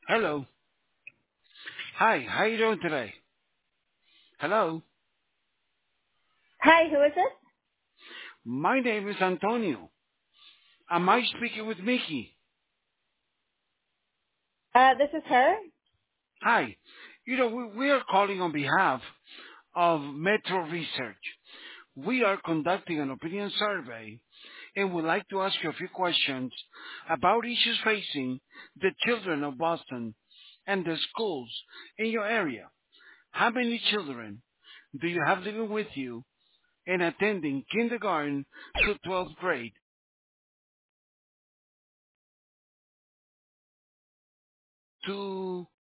Hello. Hi, how you doing today? Hello. Hi, who is this? My name is Antonio. Am I speaking with Mickey? This is her. Hi. We are calling on behalf of Metro Research. We are conducting an opinion survey and would like to ask you a few questions about issues facing the children of Boston and the schools in your area. How many children do you have living with you and attending kindergarten to 12th grade? To